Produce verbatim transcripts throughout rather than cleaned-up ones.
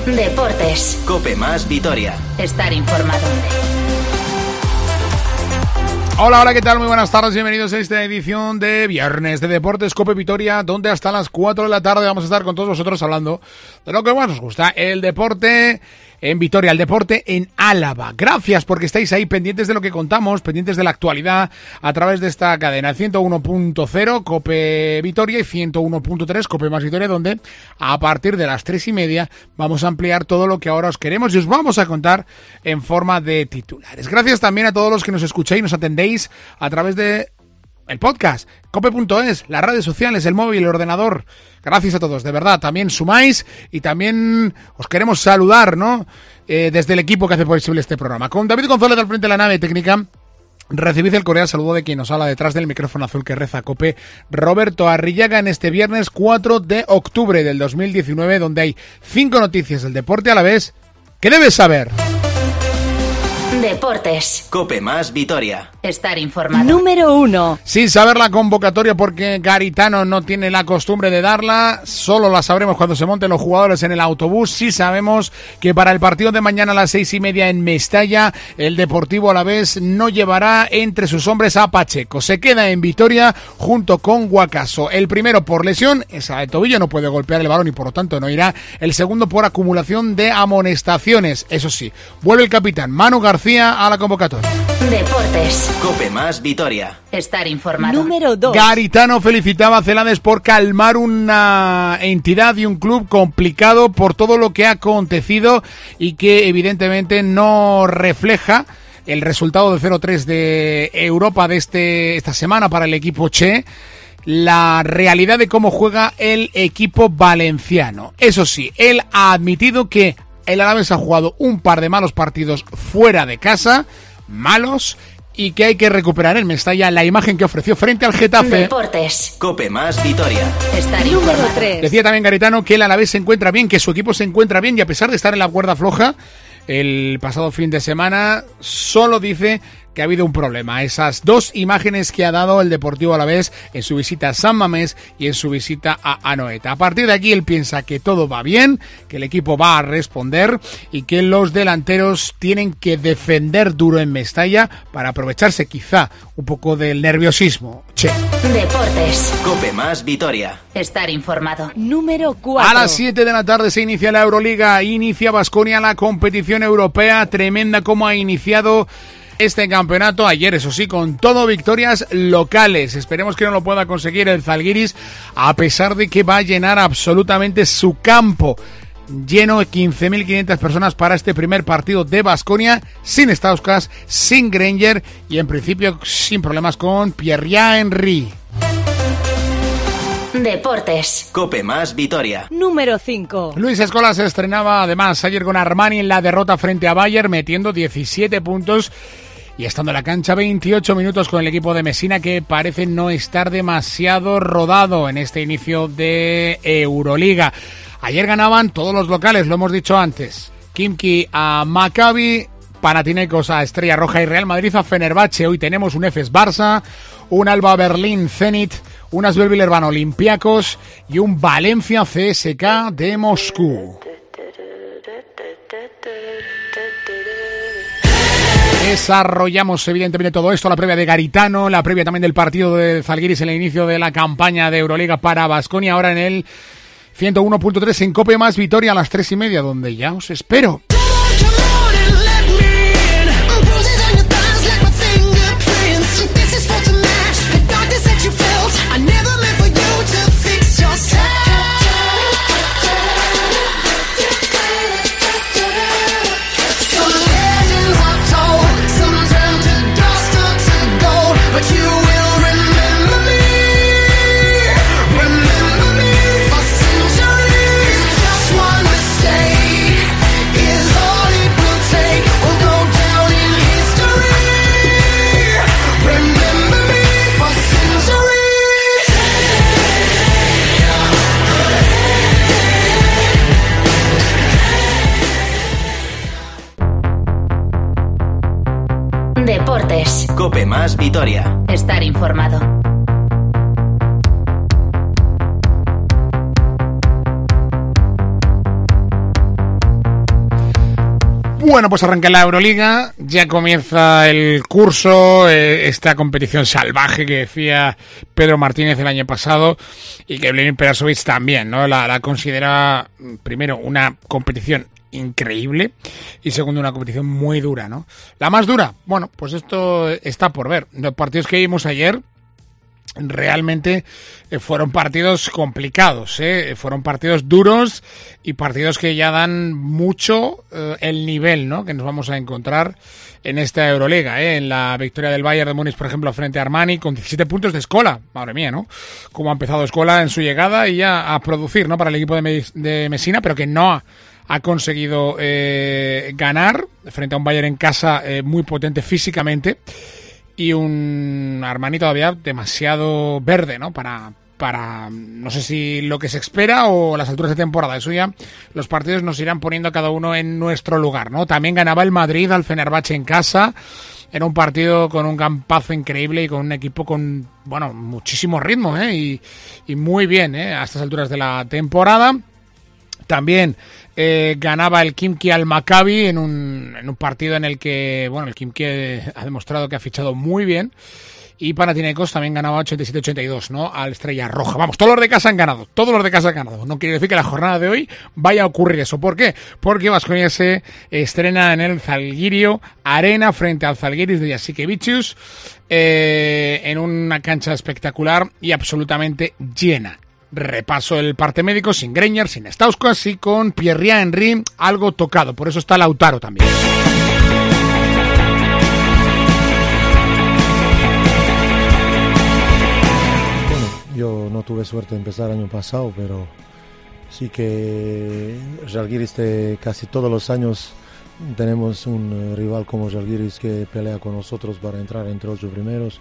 Deportes. COPE más Vitoria. Estar informado. Hola, hola, ¿qué tal? Muy buenas tardes, bienvenidos a esta edición de Viernes de Deportes COPE Vitoria, donde hasta las cuatro de la tarde vamos a estar con todos vosotros hablando de lo que más nos gusta, el deporte en Vitoria, el deporte en Álava. Gracias porque estáis ahí pendientes de lo que contamos, pendientes de la actualidad a través de esta cadena, ciento uno punto cero COPE Vitoria y ciento uno punto tres COPE más Vitoria, donde a partir de las tres y media vamos a ampliar todo lo que ahora os queremos y os vamos a contar en forma de titulares. Gracias también a todos los que nos escucháis y nos atendéis a través de el podcast, cope punto es, las redes sociales, el móvil, el ordenador. Gracias a todos, de verdad. También sumáis y también os queremos saludar, ¿no? Eh, desde el equipo que hace posible este programa. Con David González al frente de la nave técnica, recibid el cordial saludo de quien nos habla detrás del micrófono azul que reza COPE, Roberto Arrillaga, en este viernes cuatro de octubre del dos mil diecinueve, donde hay cinco noticias del deporte a la vez que debes saber. Deportes. COPE más Vitoria. Estar informado. Número uno. Sin saber la convocatoria porque Garitano no tiene la costumbre de darla, solo la sabremos cuando se monten los jugadores en el autobús. Sí sabemos que para el partido de mañana a las seis y media en Mestalla, el Deportivo Alavés no llevará entre sus hombres a Pacheco. Se queda en Vitoria junto con Guacaso. El primero por lesión, esa de tobillo, no puede golpear el balón y por lo tanto no irá. El segundo por acumulación de amonestaciones. Eso sí, vuelve el capitán Manu García a la convocatoria. Deportes. COPE más Vitoria. Estar informado. Número dos. Garitano felicitaba a Celades por calmar una entidad y un club complicado por todo lo que ha acontecido y que evidentemente no refleja el resultado de cero tres de Europa de este esta semana para el equipo Che, la realidad de cómo juega el equipo valenciano. Eso sí, él ha admitido que el Alavés ha jugado un par de malos partidos fuera de casa, malos, y que hay que recuperar en Mestalla la imagen que ofreció frente al Getafe. Deportes. COPE más Vitoria. Estar Número informado. tres. Decía también Garitano que el Alavés se encuentra bien, que su equipo se encuentra bien y a pesar de estar en la cuerda floja el pasado fin de semana, solo dice que ha habido un problema. Esas dos imágenes que ha dado el Deportivo Alavés en su visita a San Mamés y en su visita a Anoeta. A partir de aquí él piensa que todo va bien, que el equipo va a responder y que los delanteros tienen que defender duro en Mestalla para aprovecharse quizá un poco del nerviosismo. Che. Deportes. COPE más Vitoria. Estar informado. Número cuatro. A las siete de la tarde se inicia la Euroliga, inicia Baskonia la competición europea, tremenda como ha iniciado este campeonato ayer, eso sí, con todo victorias locales. Esperemos que no lo pueda conseguir el Zalgiris, a pesar de que va a llenar absolutamente su campo. Lleno de quince mil quinientas personas para este primer partido de Baskonia, sin Stauskas, sin Granger y en principio sin problemas con Pierre Henry. Deportes. COPE más Vitoria. Número cinco. Luis Escola se estrenaba además ayer con Armani en la derrota frente a Bayern, metiendo diecisiete puntos y estando en la cancha veintiocho minutos con el equipo de Messina, que parece no estar demasiado rodado en este inicio de Euroliga. Ayer ganaban todos los locales, lo hemos dicho antes. Khimki a Maccabi, Panathinaikos a Estrella Roja y Real Madrid a Fenerbahce. Hoy tenemos un Efes Barça, un Alba Berlín Zenit, un Asvel Villeurbanne Olympiacos y un Valencia C S K de Moscú. Desarrollamos evidentemente todo esto, la previa de Garitano, la previa también del partido de Zalgiris en el inicio de la campaña de Euroliga para Baskonia, ahora en el ciento uno punto tres en COPE más Vitoria a las tres y media, donde ya os espero. Deportes. COPE más Vitoria. Estar informado. Bueno, pues arranca la Euroliga, ya comienza el curso, eh, esta competición salvaje que decía Pedro Martínez el año pasado y que Vladimir Perasovic también, ¿no? La, la considera, primero, una competición increíble y segundo, una competición muy dura, ¿no? La más dura, bueno, pues esto está por ver. Los partidos que vimos ayer realmente eh, fueron partidos complicados, ¿eh? Fueron partidos duros y partidos que ya dan mucho eh, el nivel, ¿no?, que nos vamos a encontrar en esta Euroliga, ¿eh? En la victoria del Bayern de Múnich, por ejemplo, frente a Armani, con diecisiete puntos de Scola, madre mía, ¿no? Cómo ha empezado Scola en su llegada y ya a producir, ¿no?, para el equipo de, Mes- de Messina, pero que no ha, ha conseguido eh, ganar frente a un Bayern en casa eh, muy potente físicamente. Y un Armani todavía demasiado verde, ¿no? Para, para, no sé si lo que se espera o las alturas de temporada. Eso ya los partidos nos irán poniendo cada uno en nuestro lugar, ¿no? También ganaba el Madrid al Fenerbahce en casa. Era un partido con un campazo increíble y con un equipo con, bueno, muchísimo ritmo, ¿eh? Y, y muy bien, ¿eh? A estas alturas de la temporada. También eh, ganaba el Khimki al Maccabi en un, en un partido en el que, bueno, el Khimki ha demostrado que ha fichado muy bien. Y Panathinaikos también ganaba ochenta y siete ochenta y dos, ¿no?, al Estrella Roja. Vamos, todos los de casa han ganado, todos los de casa han ganado. No quiere decir que la jornada de hoy vaya a ocurrir eso. ¿Por qué? Porque Baskonia se estrena en el Zalgirio Arena frente al Zalgiris de Jasikevičius eh, en una cancha espectacular y absolutamente llena. Repaso el parte médico sin Greñer, sin Stauskas y con Pierre Henry algo tocado. Por eso está Lautaro también. Bueno, yo no tuve suerte de empezar el año pasado, pero sí que Žalgiris de casi todos los años tenemos un rival como Žalgiris que pelea con nosotros para entrar entre ocho primeros.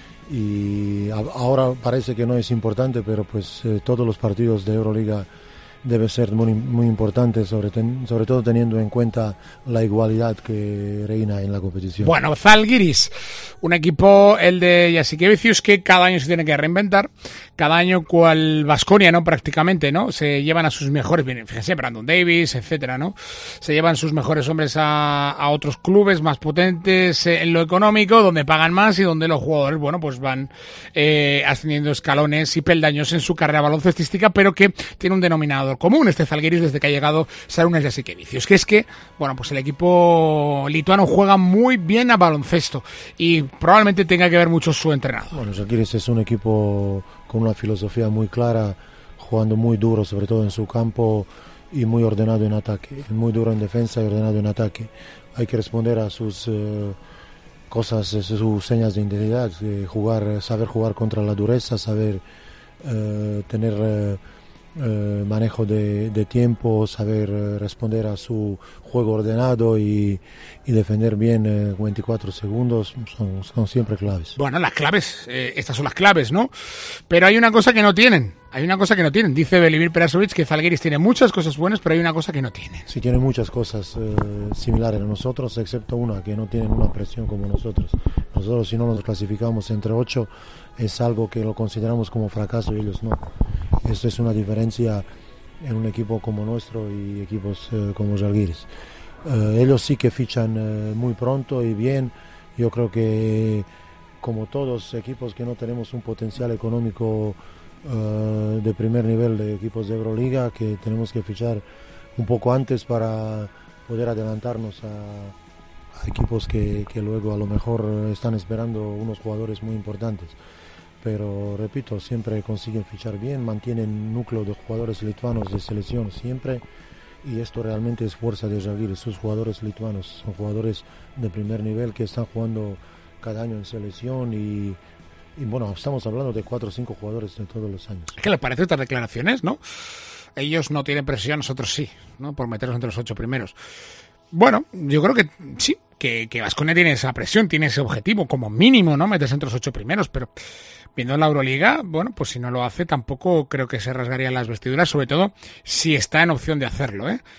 Y ahora parece que no es importante, pero pues eh, todos los partidos de Euroliga deben ser muy, muy importantes, sobre, ten, sobre todo teniendo en cuenta la igualdad que reina en la competición. Bueno, Zalgiris, un equipo, el de Jasikevičius, que cada año se tiene que reinventar, cada año cual Baskonia, ¿no?, prácticamente, ¿no?, se llevan a sus mejores, fíjense, Brandon Davis, etcétera, ¿no?, se llevan sus mejores hombres a, a otros clubes más potentes eh, en lo económico, donde pagan más y donde los jugadores, bueno, pues van eh, ascendiendo escalones y peldaños en su carrera baloncestística, pero que tiene un denominador común este Zalgiris desde que ha llegado Šarūnas Jasikevičius, que es que, bueno, pues el equipo lituano juega muy bien a baloncesto y probablemente tenga que ver mucho su entrenador. Bueno, Žalgiris es un equipo con una filosofía muy clara, jugando muy duro, sobre todo en su campo, y muy ordenado en ataque, muy duro en defensa y ordenado en ataque. Hay que responder a sus eh, cosas, sus señas de identidad, eh, jugar, saber jugar contra la dureza, saber eh, tener eh, eh, manejo de, de tiempo, saber eh, responder a su juego ordenado y, y defender bien eh, veinticuatro segundos, son, son siempre claves. Bueno, las claves, eh, estas son las claves, ¿no? Pero hay una cosa que no tienen, hay una cosa que no tienen. Dice Vladimir Perasovic que Zalgiris tiene muchas cosas buenas, pero hay una cosa que no tiene. Sí, tiene muchas cosas eh, similares a nosotros, excepto una, que no tienen una presión como nosotros. Nosotros, si no nos clasificamos entre ocho, es algo que lo consideramos como fracaso y ellos no. Esto es una diferencia en un equipo como nuestro y equipos eh, como Žalgiris. Eh, ellos sí que fichan eh, muy pronto y bien. Yo creo que, como todos equipos que no tenemos un potencial económico uh, de primer nivel de equipos de Euroliga, que tenemos que fichar un poco antes para poder adelantarnos a, a equipos que, que luego a lo mejor están esperando unos jugadores muy importantes. Pero repito, siempre consiguen fichar bien, mantienen un núcleo de jugadores lituanos de selección siempre, y esto realmente es fuerza de Žalgiris. Sus jugadores lituanos son jugadores de primer nivel que están jugando cada año en selección y, y bueno, estamos hablando de cuatro o cinco jugadores de todos los años. ¿Qué les parece estas declaraciones, no? Ellos no tienen presión, nosotros sí, ¿no?, por meternos entre los ocho primeros. Bueno, yo creo que sí, que, que Baskonia tiene esa presión, tiene ese objetivo, como mínimo, ¿no?, meterse entre los ocho primeros, pero viendo la Euroliga, bueno, pues si no lo hace, tampoco creo que se rasgarían las vestiduras, sobre todo si está en opción de hacerlo, ¿eh?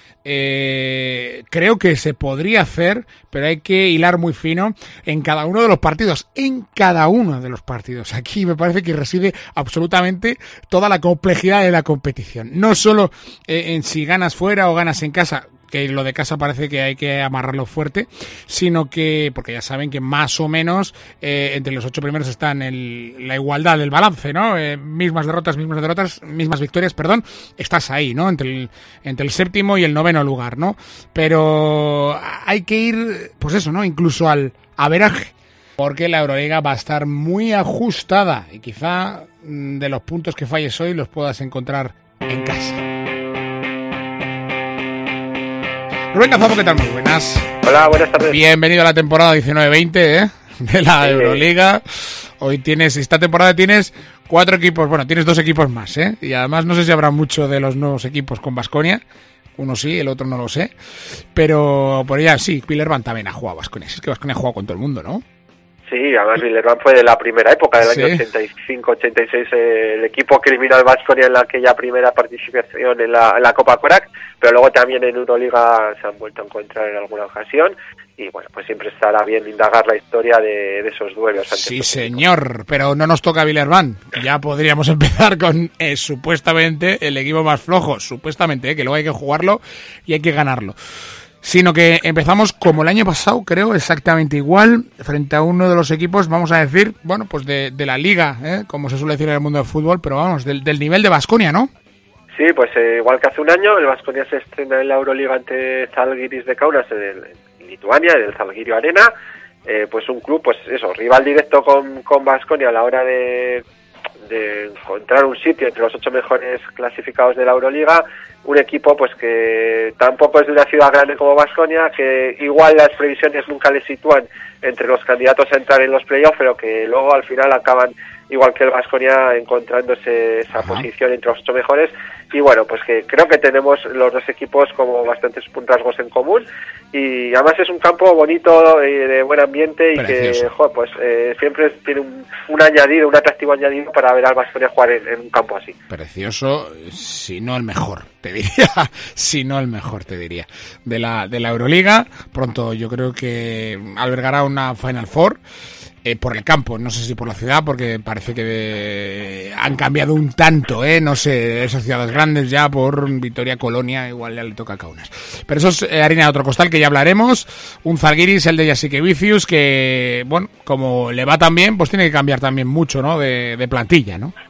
Eh, creo que se podría hacer, pero hay que hilar muy fino en cada uno de los partidos, en cada uno de los partidos. Aquí me parece que reside absolutamente toda la complejidad de la competición. No solo eh, en si ganas fuera o ganas en casa, que lo de casa parece que hay que amarrarlo fuerte, sino que, porque ya saben que más o menos eh, entre los ocho primeros están el, la igualdad del balance, ¿no? Eh, mismas derrotas, mismas derrotas, mismas victorias, perdón, estás ahí, ¿no? Entre el, entre el séptimo y el noveno lugar, ¿no? Pero hay que ir, pues eso, ¿no? Incluso al averaje, porque la Euroliga va a estar muy ajustada y quizá de los puntos que falles hoy los puedas encontrar en casa. Rubén Gazapo, ¿qué tal? Muy buenas. Hola, buenas tardes. Bienvenido a la temporada diecinueve veinte, ¿eh? De la sí. Euroliga. Hoy tienes, esta temporada tienes cuatro equipos, bueno, tienes dos equipos más, ¿eh? Y además no sé si habrá mucho de los nuevos equipos con Baskonia. Uno sí, el otro no lo sé. Pero por ella sí, Villerban también ha jugado a Baskonia. Es que Baskonia ha jugado con todo el mundo, ¿no? Sí, además Villerban fue de la primera época, del sí. año ochenta y cinco ochenta y seis, eh, el equipo que eliminó al Baskonia en la, aquella primera participación en la, en la Copa Korak, pero luego también en Euroliga se han vuelto a encontrar en alguna ocasión, y bueno, pues siempre estará bien indagar la historia de, de esos duelos. Sí, señor, pero no nos toca Villerban, ya podríamos empezar con eh, supuestamente el equipo más flojo, supuestamente, eh, que luego hay que jugarlo y hay que ganarlo. Sino que empezamos como el año pasado, creo, exactamente igual, frente a uno de los equipos, vamos a decir, bueno, pues de, de la liga, ¿eh? Como se suele decir en el mundo del fútbol, pero vamos, del, del nivel de Baskonia, ¿no? Sí, pues eh, igual que hace un año, el Baskonia se estrena en la Euroliga ante Zalgiris de Kaunas en, el, en Lituania, en el Zalgiris Arena, eh, pues un club, pues eso, rival directo con con Baskonia a la hora de... de encontrar un sitio entre los ocho mejores clasificados de la Euroliga, un equipo pues que tampoco es de una ciudad grande como Baskonia, que igual las previsiones nunca le sitúan entre los candidatos a entrar en los playoffs, pero que luego al final acaban, igual que el Baskonia, encontrándose esa Ajá. posición entre los ocho mejores. Y bueno, pues que creo que tenemos los dos equipos como bastantes rasgos en común, y además es un campo bonito, eh, de buen ambiente, y Precioso. que joder, pues eh, siempre tiene un, un añadido, un atractivo añadido para ver al Baskonia jugar en, en un campo así. Precioso, si no el mejor, te diría, si no el mejor, te diría, de la de la Euroliga. Pronto yo creo que albergará una Final Four. Eh, por el campo, no sé si por la ciudad, porque parece que de... han cambiado un tanto, eh, no sé, esas ciudades grandes ya por Vitoria, Colonia, igual ya le toca a Kaunas. Pero eso es eh, harina de otro costal, que ya hablaremos. Un Zalgiris, el de Jasikevičius, que, bueno, como le va tan bien, pues tiene que cambiar también mucho, ¿no?, de, de plantilla, ¿no?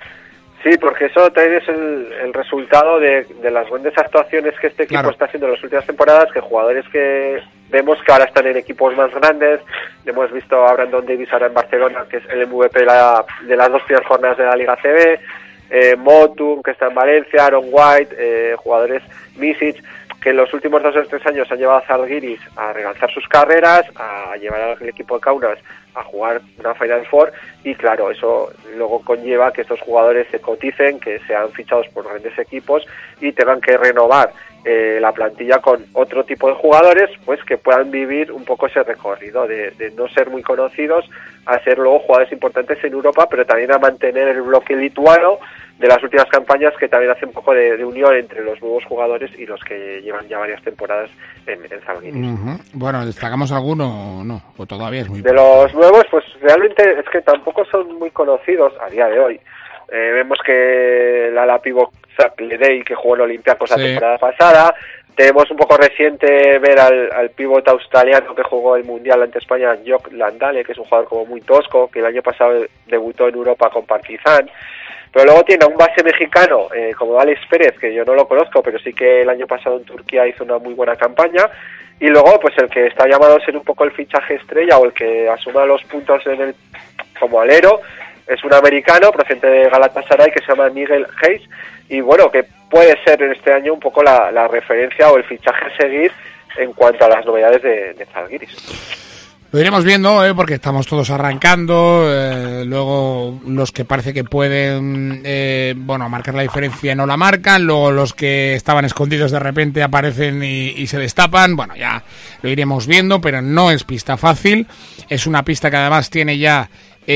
Sí, porque eso también es el, el resultado de, de las grandes actuaciones que este equipo claro. está haciendo en las últimas temporadas, que jugadores que vemos que ahora están en equipos más grandes. Hemos visto a Brandon Davis ahora en Barcelona, que es el M V P de, la, de las dos primeras jornadas de la Liga C B, eh, Motum, que está en Valencia, Aaron White, eh, jugadores Misic, que en los últimos dos o tres años han llevado a Zalgiris a relanzar sus carreras, a llevar al equipo de Kaunas a jugar una Final Four, y claro, eso luego conlleva que estos jugadores se coticen, que sean fichados por grandes equipos y tengan que renovar eh, la plantilla con otro tipo de jugadores, pues que puedan vivir un poco ese recorrido de, de no ser muy conocidos a ser luego jugadores importantes en Europa, pero también a mantener el bloque lituano de las últimas campañas, que también hace un poco de, de unión entre los nuevos jugadores y los que llevan ya varias temporadas en, en Zalgiris. Uh-huh. Bueno, ¿destacamos alguno o no? ¿O todavía es muy de los nuevos, pues realmente es que tampoco son muy conocidos a día de hoy. Eh, vemos que la ala pivot Zach Ledey, que jugó en Olympiacos sí. la temporada pasada. Tenemos un poco reciente ver al, al pívot australiano que jugó el Mundial ante España, Jock Landale, que es un jugador como muy tosco, que el año pasado debutó en Europa con Partizan. Pero luego tiene a un base mexicano, eh, como Alex Pérez, que yo no lo conozco, pero sí que el año pasado en Turquía hizo una muy buena campaña. Y luego, pues el que está llamado a ser un poco el fichaje estrella, o el que asuma los puntos en el como alero, es un americano procedente de Galatasaray que se llama Miguel Hayes, y bueno, que puede ser en este año un poco la, la referencia o el fichaje a seguir en cuanto a las novedades de, de Zalgiris. Lo iremos viendo, ¿eh? Porque estamos todos arrancando, eh, luego los que parece que pueden eh, bueno, marcar la diferencia no la marcan, luego los que estaban escondidos de repente aparecen y, y se destapan. Bueno, ya lo iremos viendo, pero no es pista fácil, es una pista que además tiene ya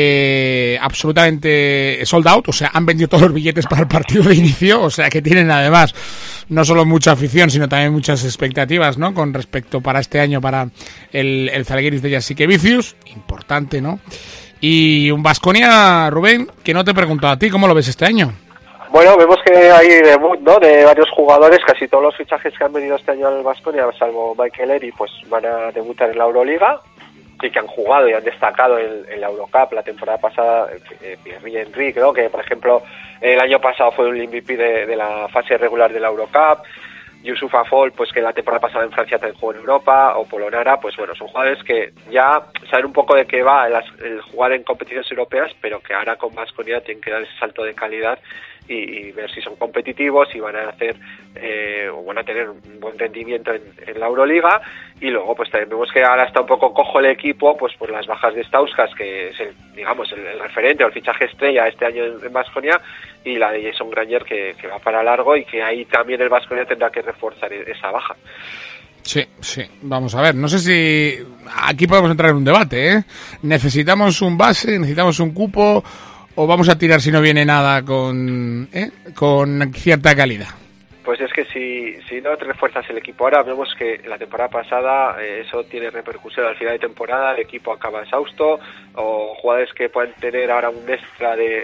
Eh, absolutamente sold out, o sea, han vendido todos los billetes para el partido de inicio, o sea que tienen además no solo mucha afición, sino también muchas expectativas, ¿no?, con respecto para este año para el, el Zalgiris de Jasikevičius, importante, ¿no? Y un Baskonia, Rubén, que no te he preguntado a ti, ¿cómo lo ves este año? Bueno, vemos que hay debut, ¿no?, de varios jugadores. Casi todos los fichajes que han venido este año al Baskonia, salvo Michael Eri, pues van a debutar en la Euroliga y que han jugado y han destacado en, en la Eurocup la temporada pasada. eh, Pierre Henry, creo que por ejemplo el año pasado fue un M V P de, de la fase regular de la Eurocup. Yusuf Afol, pues que la temporada pasada en Francia también jugó en Europa, o Polonara, pues bueno, son jugadores que ya saben un poco de qué va el, el jugar en competiciones europeas, pero que ahora con Baskonia tienen que dar ese salto de calidad y, y ver si son competitivos y van a hacer eh, o van a tener un buen rendimiento en, en la Euroliga. Y luego pues también vemos que ahora está un poco cojo el equipo, pues por las bajas de Stauskas, que es el, digamos, el, el referente o el fichaje estrella este año en Baskonia, y la de Jason Granger que, que va para largo, y que ahí también el Baskonia tendrá que reforzar esa baja. Sí, sí, vamos a ver, no sé si aquí podemos entrar en un debate, ¿eh? ¿Necesitamos un base, necesitamos un cupo, o vamos a tirar si no viene nada con, ¿eh? con cierta calidad? Pues es que si, si no te refuerzas el equipo ahora, vemos que la temporada pasada eh, eso tiene repercusión al final de temporada, el equipo acaba exhausto, o jugadores que pueden tener ahora un extra de,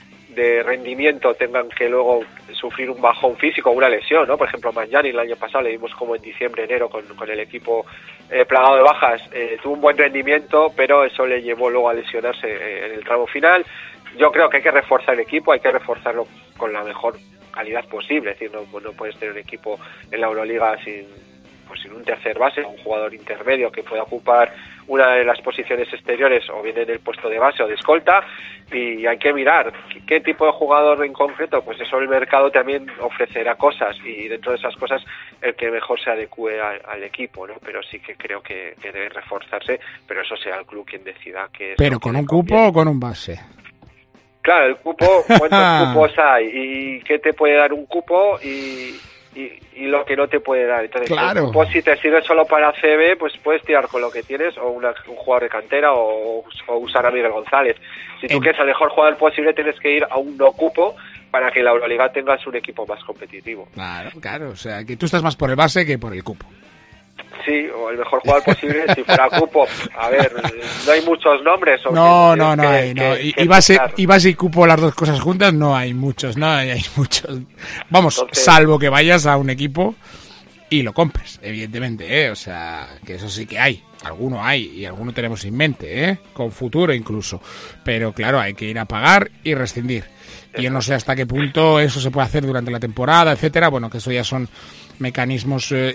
de rendimiento tengan que luego sufrir un bajón físico o una lesión, ¿no? Por ejemplo, Mangiani el año pasado le vimos como en diciembre, enero con, con el equipo eh, plagado de bajas, eh, tuvo un buen rendimiento, pero eso le llevó luego a lesionarse eh, en el tramo final. Yo creo que hay que reforzar el equipo, hay que reforzarlo con la mejor calidad posible, es decir, no, no puedes tener un equipo en la Euroliga sin, pues sin un tercer base, un jugador intermedio que pueda ocupar una de las posiciones exteriores, o bien en el puesto de base o de escolta, y hay que mirar qué, qué tipo de jugador en concreto, pues eso el mercado también ofrecerá cosas, y dentro de esas cosas el que mejor se adecue a, al equipo, ¿no? Pero sí que creo que, que debe reforzarse, pero eso será el club quien decida qué es. ¿Pero con un cupo o con un base? Claro, el cupo, ¿cuántos cupos hay? ¿Y qué te puede dar un cupo y, y, y lo que no te puede dar? Entonces, claro. El cupo, si te sirve solo para C B, pues puedes tirar con lo que tienes, o una, un jugador de cantera, o, o usar a Miguel González. Si tú en... quieres al mejor jugador posible, tienes que ir a un no cupo para que en la Euroliga tengas un equipo más competitivo. Claro, claro, o sea, que tú estás más por el base que por el cupo. Sí, o el mejor jugador posible, si fuera cupo. A ver, no hay muchos nombres. No, no, no que, hay. No. Que, y, que y, base, y base y cupo, las dos cosas juntas, no hay muchos, no hay, hay muchos. Vamos, entonces, salvo que vayas a un equipo y lo compres, evidentemente, ¿eh? O sea, que eso sí que hay. Alguno hay y alguno tenemos en mente, ¿eh? Con futuro incluso. Pero claro, hay que ir a pagar y rescindir. Y yo no sé hasta qué punto eso se puede hacer durante la temporada, etcétera. Bueno, que eso ya son mecanismos eh,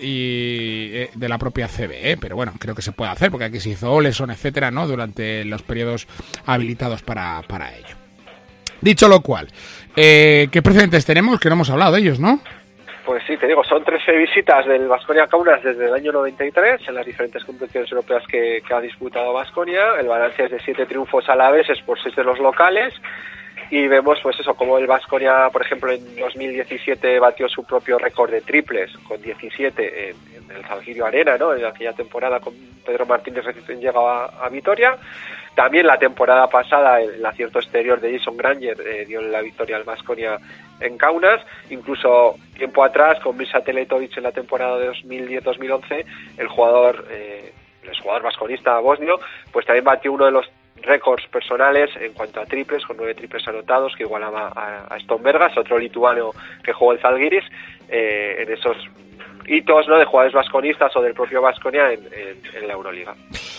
y eh, de la propia C B, ¿eh? Pero bueno, creo que se puede hacer porque aquí se hizo Oleson, etcétera, ¿no? Durante los periodos habilitados para, para ello. Dicho lo cual, eh, ¿qué precedentes tenemos? Que no hemos hablado de ellos, ¿no? Pues sí, te digo, son trece visitas del Baskonia Kaunas desde el año noventa y tres en las diferentes competiciones europeas que, que ha disputado Baskonia. El balance es de siete triunfos alaveses por seis de los locales. Y vemos, pues eso, como el Baskonia, por ejemplo, en dos mil diecisiete batió su propio récord de triples, con diecisiete en, en el Zalgiris Arena, ¿no? En aquella temporada con Pedro Martínez recién llegado a, a Vitoria. También la temporada pasada, el acierto exterior de Jason Granger eh, dio la victoria al Baskonia en Kaunas. Incluso tiempo atrás, con Mirza Teletovic en la temporada de dos mil diez dos mil once, el jugador, eh, el jugador basconista bosnio, pues también batió uno de los récords personales en cuanto a triples, con nueve triples anotados, que igualaba a, a Stombergas, otro lituano que jugó el Zalgiris, eh, en esos hitos, ¿no?, de jugadores basconistas o del propio Baskonia en, en, en la Euroliga.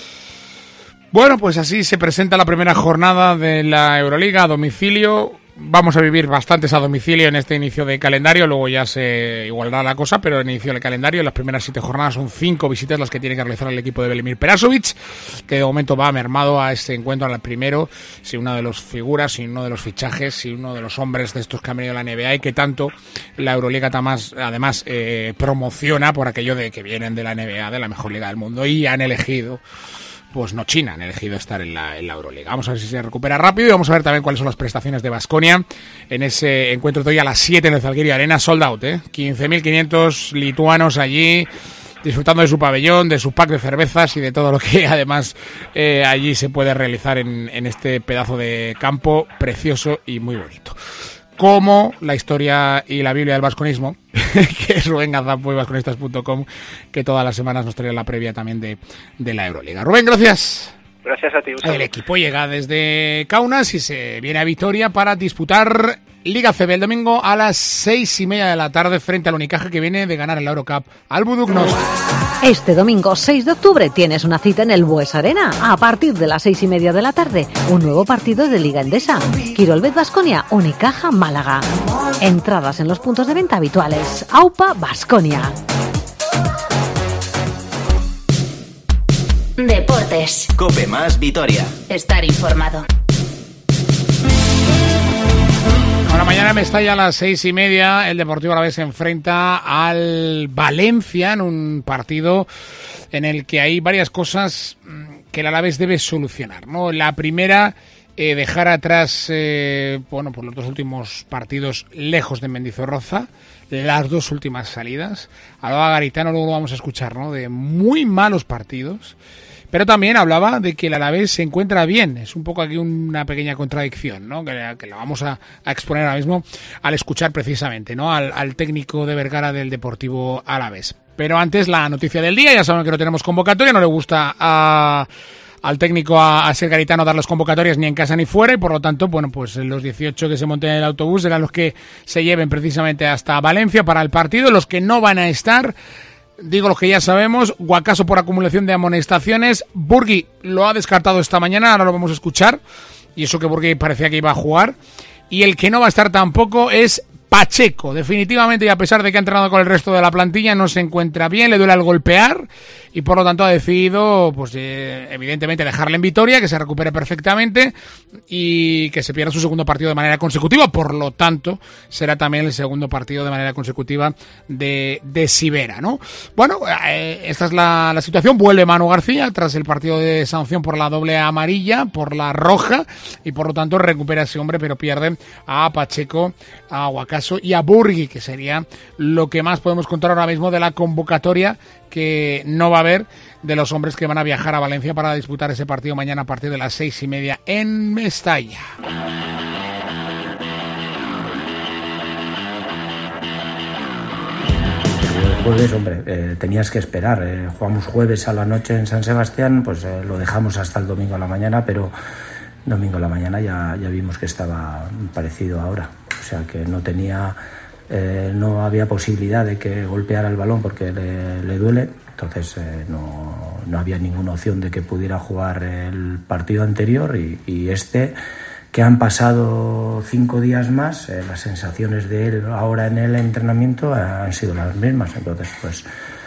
Bueno, pues así se presenta la primera jornada de la Euroliga a domicilio. Vamos a vivir bastantes a domicilio en este inicio de calendario, luego ya se igualará la cosa, pero el inicio del calendario, las primeras siete jornadas son cinco visitas las que tiene que realizar el equipo de Velimir Perasovic, que de momento va mermado a este encuentro, al primero, sin una de las figuras, sin uno de los fichajes, sin uno de los hombres de estos que han venido a la N B A y que tanto la Euroliga además, además eh, promociona por aquello de que vienen de la N B A, de la mejor liga del mundo, y han elegido... pues no China, han elegido estar en la, en la Euroliga. Vamos a ver si se recupera rápido y vamos a ver también cuáles son las prestaciones de Baskonia en ese encuentro de hoy a las siete en el Zalgiris Arena, sold out, ¿eh? quince mil quinientos lituanos allí, disfrutando de su pabellón, de su pack de cervezas y de todo lo que además eh, allí se puede realizar en, en este pedazo de campo precioso y muy bonito. Como la historia y la Biblia del vasconismo, que es Rubén Gazapo y vasconistas punto com, que todas las semanas nos trae la previa también de, de la Euroliga. Rubén, gracias. Gracias a ti. El equipo llega desde Kaunas y se viene a Vitoria para disputar Liga C B el domingo a las seis y media de la tarde frente al Unicaja, que viene de ganar el Eurocup al Buduknost. Este domingo seis de octubre tienes una cita en el Bues Arena a partir de las seis y media de la tarde. Un nuevo partido de Liga Endesa. Quirolbet Baskonia, Unicaja Málaga. Entradas en los puntos de venta habituales. AUPA Baskonia. Deportes. Cope más Vitoria. Estar informado. Ahora mañana me estalla a las seis y media. El Deportivo Alavés se enfrenta al Valencia en un partido en el que hay varias cosas que el Alavés debe solucionar, ¿no? La primera, eh, dejar atrás, eh, bueno, por los dos últimos partidos lejos de Mendizorroza, las dos últimas salidas. Hablaba Garitano, luego lo vamos a escuchar, ¿no? De muy malos partidos. Pero también hablaba de que el Alavés se encuentra bien. Es un poco aquí una pequeña contradicción, ¿no? Que, que la vamos a, a exponer ahora mismo al escuchar precisamente, ¿no? Al, al técnico de Vergara del Deportivo Alavés. Pero antes, la noticia del día. Ya saben que no tenemos convocatoria. No le gusta a, al técnico, a, a ser Garitano, dar las convocatorias ni en casa ni fuera. Y por lo tanto, bueno, pues los dieciocho que se monten en el autobús serán los que se lleven precisamente hasta Valencia para el partido. Los que no van a estar... Digo lo que ya sabemos: Guacaso por acumulación de amonestaciones. Burgui lo ha descartado esta mañana, ahora lo vamos a escuchar. Y eso que Burgui parecía que iba a jugar. Y el que no va a estar tampoco es Pacheco. Definitivamente, y a pesar de que ha entrenado con el resto de la plantilla, no se encuentra bien, le duele al golpear. Y por lo tanto ha decidido, pues eh, evidentemente, dejarle en Vitoria, que se recupere perfectamente y que se pierda su segundo partido de manera consecutiva. Por lo tanto, será también el segundo partido de manera consecutiva de, de Sivera, ¿no? Bueno, eh, esta es la, la situación. Vuelve Manu García tras el partido de sanción por la doble amarilla, por la roja, y por lo tanto recupera a ese hombre, pero pierde a Pacheco, a Guacaso y a Burgui, que sería lo que más podemos contar ahora mismo de la convocatoria que no va a haber de los hombres que van a viajar a Valencia para disputar ese partido mañana a partir de las seis y media en Mestalla. El jueves, hombre, eh, tenías que esperar. Eh, jugamos jueves a la noche en San Sebastián, pues eh, lo dejamos hasta el domingo a la mañana, pero domingo a la mañana ya, ya vimos que estaba parecido ahora. O sea que no tenía... Eh, no había posibilidad de que golpeara el balón porque le, le duele, entonces eh, no, no había ninguna opción de que pudiera jugar el partido anterior y, y este, que han pasado cinco días más, eh, las sensaciones de él ahora en el entrenamiento han sido las mismas, entonces pues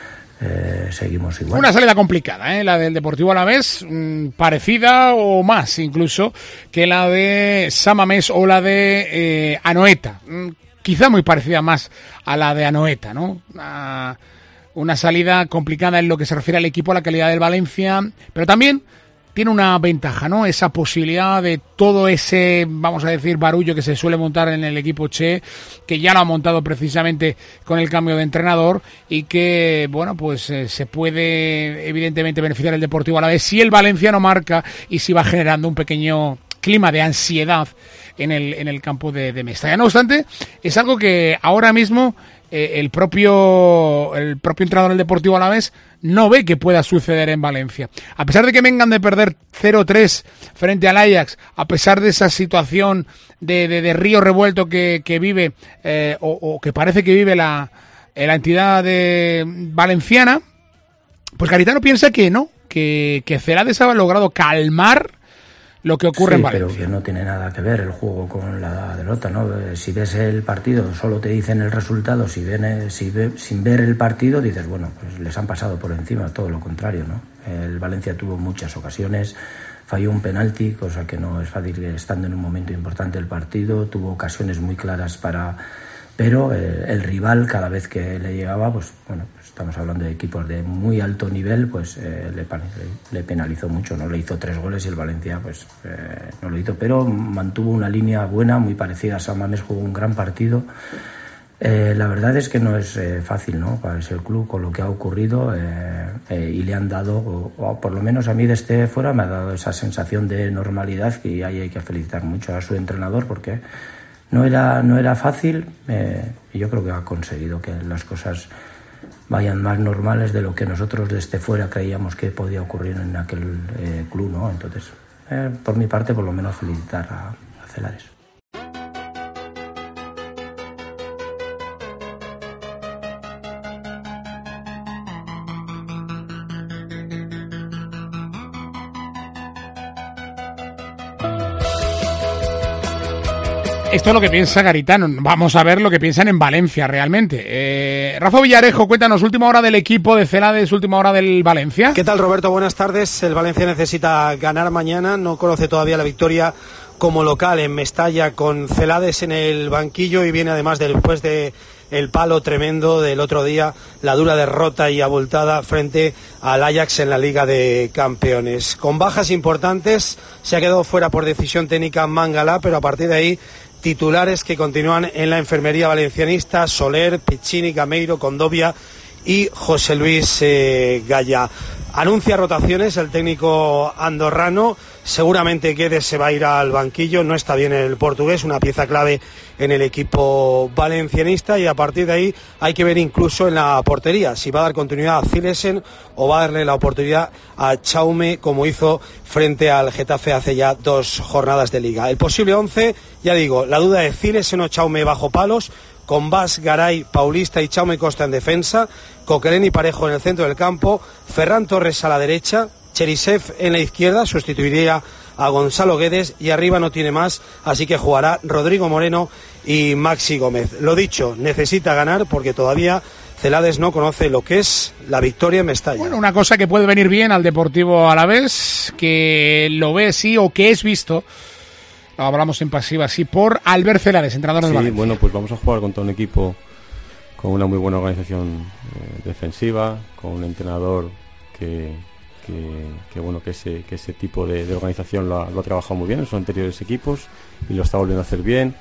eh, seguimos igual. Una salida complicada, ¿eh? La del Deportivo Alavés, mmm, parecida o más incluso que la de Samamés o la de eh, Anoeta. Mm, Quizá muy parecida más a la de Anoeta, ¿no? Una, una salida complicada en lo que se refiere al equipo, a la calidad del Valencia, pero también tiene una ventaja, ¿no? Esa posibilidad de todo ese, vamos a decir, barullo que se suele montar en el equipo Che, que ya lo ha montado precisamente con el cambio de entrenador y que, bueno, pues eh, se puede evidentemente beneficiar el Deportivo Alavés si el Valencia no marca y si va generando un pequeño clima de ansiedad en el en el campo de, de Mestalla. No obstante, es algo que ahora mismo eh, el propio el propio entrenador del Deportivo Alavés no ve que pueda suceder en Valencia. A pesar de que vengan de perder cero tres frente al Ajax, a pesar de esa situación de, de, de río revuelto que, que vive eh, o, o que parece que vive la, la entidad de, valenciana, pues Garitano piensa que no, que, que Celades ha logrado calmar lo que ocurre sí, en Valencia. Pero que no tiene nada que ver el juego con la derrota, ¿no? Si ves el partido, solo te dicen el resultado, si ven, si ve, sin ver el partido, dices, bueno, pues les han pasado por encima, todo lo contrario, ¿no? El Valencia tuvo muchas ocasiones, falló un penalti, cosa que no es fácil estando en un momento importante del partido, tuvo ocasiones muy claras para... Pero eh, el rival, cada vez que le llegaba, pues bueno, pues estamos hablando de equipos de muy alto nivel, pues eh, le, le penalizó mucho, ¿no? Le hizo tres goles y el Valencia pues eh, no lo hizo, pero mantuvo una línea buena, muy parecida a Samamés, jugó un gran partido. Eh, la verdad es que no es eh, fácil, ¿no? Para ese club con lo que ha ocurrido eh, eh, y le han dado, o, o por lo menos a mí desde fuera me ha dado esa sensación de normalidad que ahí hay que felicitar mucho a su entrenador porque no era, no era fácil eh, y yo creo que ha conseguido que las cosas vayan más normales de lo que nosotros desde fuera creíamos que podía ocurrir en aquel eh, club, ¿no? Entonces, eh, por mi parte, por lo menos felicitar a, a Celares. Esto es lo que piensa Garitano. Vamos a ver lo que piensan en Valencia realmente. Eh, Rafa Villarejo, cuéntanos, última hora del equipo de Celades, última hora del Valencia. ¿Qué tal, Roberto? Buenas tardes. El Valencia necesita ganar mañana. No conoce todavía la victoria como local en Mestalla, con Celades en el banquillo, y viene además después de el palo tremendo del otro día, la dura derrota y abultada frente al Ajax en la Liga de Campeones. Con bajas importantes, se ha quedado fuera por decisión técnica Mangala, pero a partir de ahí titulares que continúan en la enfermería valencianista: Soler, Piccini, Gameiro, Condovia y José Luis eh, Gaya. Anuncia rotaciones el técnico andorrano. Seguramente Guedes se va a ir al banquillo. No está bien el portugués, una pieza clave en el equipo valencianista, y a partir de ahí hay que ver incluso en la portería si va a dar continuidad a Zilesen o va a darle la oportunidad a Chaume, como hizo frente al Getafe hace ya dos jornadas de liga. El posible once, ya digo, la duda de Zilesen o Chaume bajo palos, con Bas, Garay, Paulista y Chaume Costa en defensa, Coquelin y Parejo en el centro del campo, Ferran Torres a la derecha, Cherisev en la izquierda, sustituiría a Gonzalo Guedes, y arriba no tiene más, así que jugará Rodrigo Moreno y Maxi Gómez. Lo dicho, necesita ganar porque todavía Celades no conoce lo que es la victoria en Mestalla. Bueno, una cosa que puede venir bien al Deportivo Alavés, que lo ve sí o que es visto, hablamos en pasiva así, por Albert Celades, entrenador del Sí, Valencia. Bueno, pues vamos a jugar contra un equipo con una muy buena organización eh, defensiva, con un entrenador que, que, que bueno que ese, que ese tipo de, de organización lo ha, lo ha trabajado muy bien en sus anteriores equipos y lo está volviendo a hacer bien.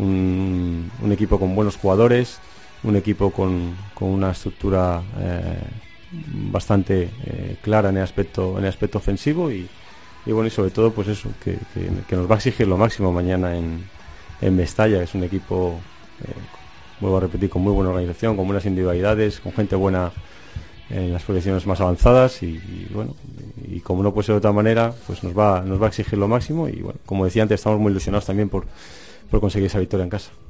Un, un equipo con buenos jugadores, un equipo con, con una estructura eh, bastante eh, clara en el aspecto en el aspecto ofensivo, y, y bueno, y sobre todo pues eso, que, que, que nos va a exigir lo máximo mañana en, en Mestalla, que es un equipo, eh, vuelvo a repetir, con muy buena organización, con buenas individualidades, con gente buena en las posiciones más avanzadas, y, y bueno, y, y como no puede ser de otra manera, pues nos va nos va a exigir lo máximo, y bueno, como decía antes, estamos muy ilusionados también por, por conseguir esa victoria en casa.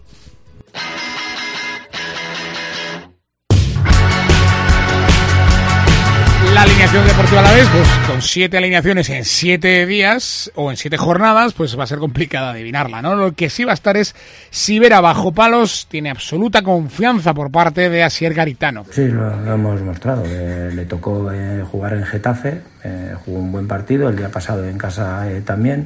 La alineación deportiva a la vez, pues con siete alineaciones en siete días o en siete jornadas, pues va a ser complicada adivinarla, ¿no? Lo que sí va a estar es si Vera bajo palos tiene absoluta confianza por parte de Asier Garitano. Sí, lo, lo hemos mostrado. Eh, le tocó eh, jugar en Getafe, eh, jugó un buen partido, el día pasado en casa eh, también.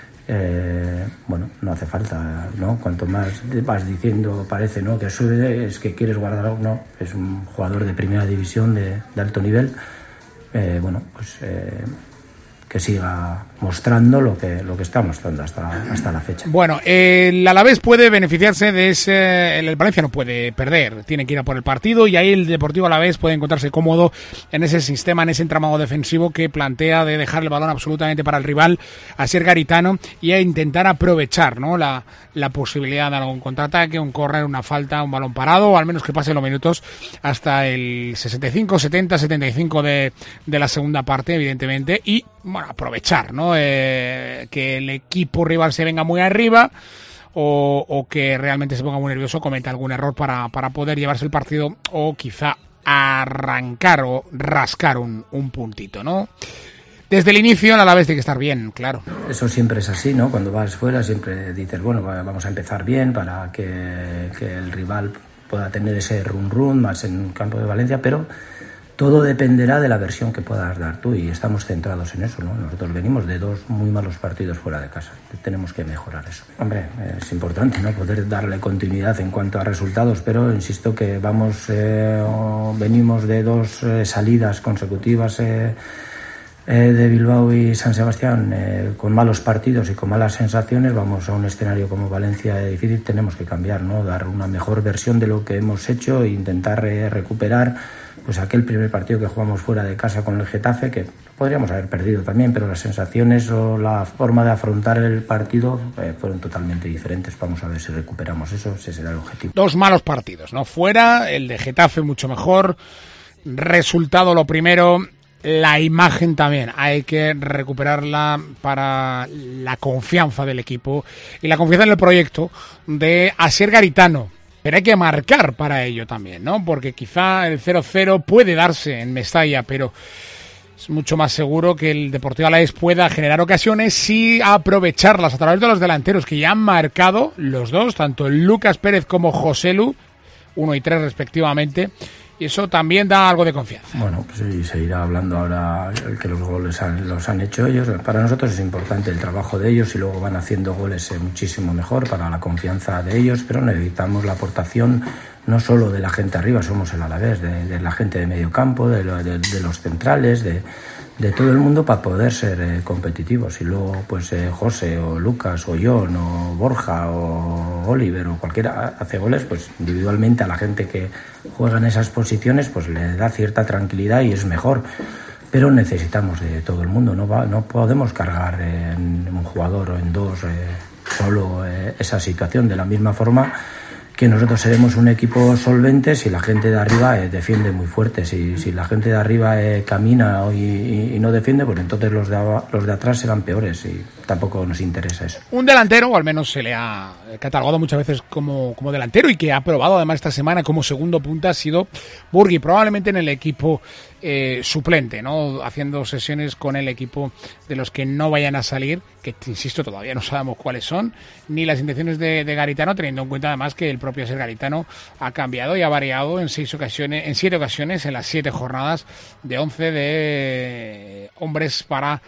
Eh, bueno, no hace falta, ¿no? Cuanto más vas diciendo, parece, ¿no?, que sube, es que quieres guardar, no, es un jugador de primera división de, de alto nivel. Eh, bueno, pues eh, que siga mostrando lo que lo que está mostrando hasta hasta la fecha. Bueno, el Alavés puede beneficiarse de ese... El Valencia no puede perder, tiene que ir a por el partido, y ahí el Deportivo Alavés puede encontrarse cómodo en ese sistema, en ese entramado defensivo que plantea de dejar el balón absolutamente para el rival, a ser Garitano, y a intentar aprovechar, ¿no?, la, la posibilidad de algún contraataque, un córner, una falta, un balón parado, o al menos que pasen los minutos hasta el sesenta y cinco, setenta, setenta y cinco de, de la segunda parte, evidentemente, y bueno, aprovechar, ¿no? Eh, que el equipo rival se venga muy arriba, o, o que realmente se ponga muy nervioso, cometa algún error para, para poder llevarse el partido, o quizá arrancar o rascar un, un puntito, ¿no? Desde el inicio, a la vez tiene que estar bien, claro. Eso siempre es así, ¿no? Cuando vas fuera siempre dices, bueno, vamos a empezar bien para que, que el rival pueda tener ese run run más en el campo de Valencia, pero todo dependerá de la versión que puedas dar tú, y estamos centrados en eso, ¿no? Nosotros venimos de dos muy malos partidos fuera de casa, tenemos que mejorar eso. Hombre, es importante, ¿no?, poder darle continuidad en cuanto a resultados, pero insisto que vamos, eh, venimos de dos eh, salidas consecutivas eh, eh, de Bilbao y San Sebastián eh, con malos partidos y con malas sensaciones. Vamos a un escenario como Valencia eh, difícil, tenemos que cambiar, ¿no?, dar una mejor versión de lo que hemos hecho e intentar eh, recuperar pues aquel primer partido que jugamos fuera de casa con el Getafe, que podríamos haber perdido también, pero las sensaciones o la forma de afrontar el partido eh, fueron totalmente diferentes. Vamos a ver si recuperamos eso, ese será el objetivo. Dos malos partidos, ¿no? Fuera, el de Getafe mucho mejor, resultado lo primero, la imagen también, hay que recuperarla para la confianza del equipo y la confianza en el proyecto de Asier Garitano. Pero hay que marcar para ello también, ¿no? Porque quizá el cero cero puede darse en Mestalla, pero es mucho más seguro que el Deportivo Alavés pueda generar ocasiones y aprovecharlas a través de los delanteros que ya han marcado los dos, tanto el Lucas Pérez como Joselu, uno y tres respectivamente. Y eso también da algo de confianza. Bueno, pues sí, se irá hablando ahora que los goles han, los han hecho ellos. Para nosotros es importante el trabajo de ellos y luego van haciendo goles eh, muchísimo mejor para la confianza de ellos, pero necesitamos la aportación no solo de la gente arriba, somos el Alavés, de, de la gente de medio campo, de, de, de los centrales, de, de todo el mundo para poder ser eh, competitivos. Y luego pues eh, José o Lucas o John o Borja o Oliver o cualquiera hace goles, pues individualmente a la gente que juega en esas posiciones pues le da cierta tranquilidad y es mejor. Pero necesitamos de todo el mundo, no, va, no podemos cargar en un jugador o en dos eh, solo eh, esa situación. De la misma forma que nosotros seremos un equipo solvente si la gente de arriba eh, defiende muy fuerte. Si, si la gente de arriba eh, camina y, y, y no defiende, pues entonces los de, los de atrás serán peores y tampoco nos interesa eso. Un delantero, o al menos se le ha catalogado muchas veces como, como delantero y que ha probado además esta semana como segundo punta, ha sido Burgui, probablemente en el equipo eh, suplente, ¿no? Haciendo sesiones con el equipo de los que no vayan a salir, que insisto, todavía no sabemos cuáles son, ni las intenciones de, de Garitano, teniendo en cuenta además que el propio Asier Garitano ha cambiado y ha variado en seis ocasiones, en siete ocasiones en las siete jornadas de once de hombres para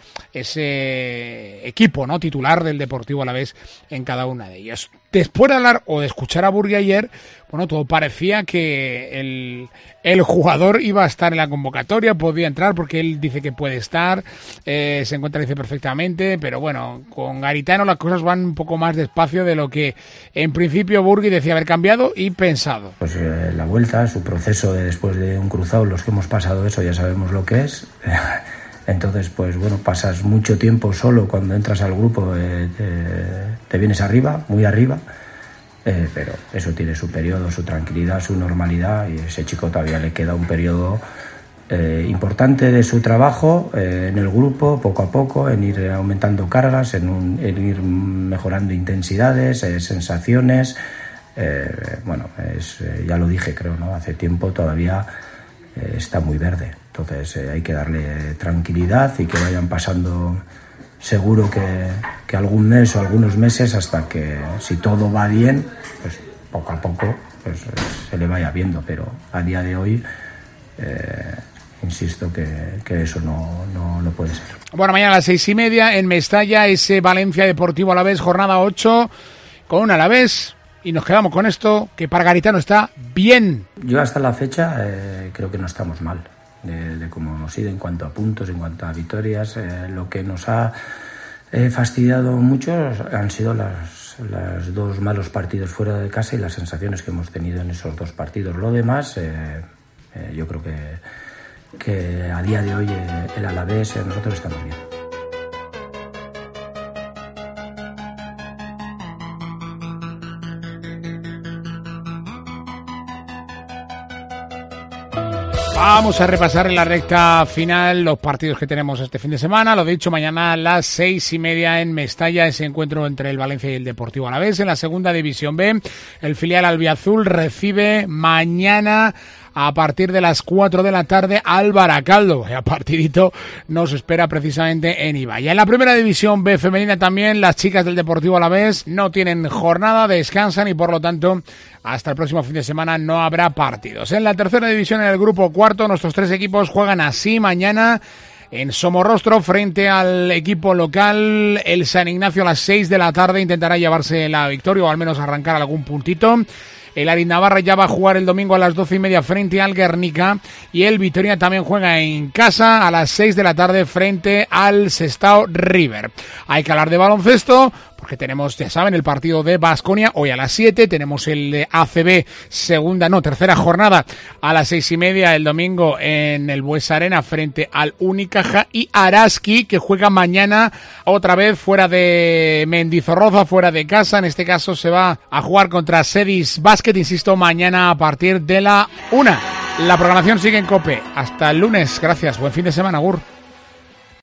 ese equipo, ¿no? Titular del Deportivo Alavés en cada una de ellas. Después de hablar o de escuchar a Burgui ayer, bueno, todo parecía que el, el jugador iba a estar en la convocatoria, podía entrar porque él dice que puede estar, eh, se encuentra, dice, perfectamente, pero bueno, con Garitano las cosas van un poco más despacio de lo que en principio Burgui decía haber cambiado y pensado. Pues eh, la vuelta, su proceso de después de un cruzado, los que hemos pasado eso ya sabemos lo que es. Entonces, pues bueno, pasas mucho tiempo solo cuando entras al grupo, eh, te, te vienes arriba, muy arriba, eh, pero eso tiene su periodo, su tranquilidad, su normalidad y a ese chico todavía le queda un periodo eh, importante de su trabajo eh, en el grupo, poco a poco, en ir aumentando cargas, en, un, en ir mejorando intensidades, eh, sensaciones. Eh, bueno, es, eh, ya lo dije, creo, ¿no? Hace tiempo todavía eh, está muy verde. Entonces eh, hay que darle tranquilidad y que vayan pasando seguro que, que algún mes o algunos meses hasta que, si todo va bien, pues poco a poco pues, se le vaya viendo. Pero a día de hoy, eh, insisto que, que eso no, no, no puede ser. Bueno, mañana a las seis y media en Mestalla, ese Valencia Deportivo Alavés, jornada ocho, con un Alavés. Y nos quedamos con esto, que para Garitano está bien. Yo hasta la fecha eh, creo que no estamos mal. De, de cómo hemos ido en cuanto a puntos, en cuanto a victorias. Eh, lo que nos ha eh, fastidiado mucho han sido las, las dos malos partidos fuera de casa y las sensaciones que hemos tenido en esos dos partidos. Lo demás, eh, eh, yo creo que, que a día de hoy eh, el Alavés, eh, nosotros estamos bien. Vamos a repasar en la recta final los partidos que tenemos este fin de semana. Lo dicho, mañana a las seis y media en Mestalla, ese encuentro entre el Valencia y el Deportivo Alavés. En la segunda división B, el filial albiazul recibe mañana a partir de las cuatro de la tarde al Baracaldo. A partidito nos espera precisamente en Ibaya. En la primera división B femenina también, las chicas del Deportivo Alavés no tienen jornada, descansan y por lo tanto hasta el próximo fin de semana no habrá partidos. En la tercera división, en el grupo cuarto, nuestros tres equipos juegan así mañana en Somorrostro frente al equipo local. El San Ignacio a las seis de la tarde intentará llevarse la victoria o al menos arrancar algún puntito. El Arinnavarra ya va a jugar el domingo a las doce y media frente al Guernica y el Vitoria también juega en casa a las seis de la tarde frente al Sestao River. Hay que hablar de baloncesto porque tenemos, ya saben, el partido de Baskonia hoy a las siete, tenemos el de A C B segunda, no, tercera jornada a las seis y media el domingo en el Buesa Arena frente al Unicaja, y Araski, que juega mañana otra vez fuera de Mendizorroza, fuera de casa, en este caso se va a jugar contra Sedis Basket, insisto, mañana a partir de la una. La programación sigue en COPE. Hasta el lunes. Gracias. Buen fin de semana, Agur.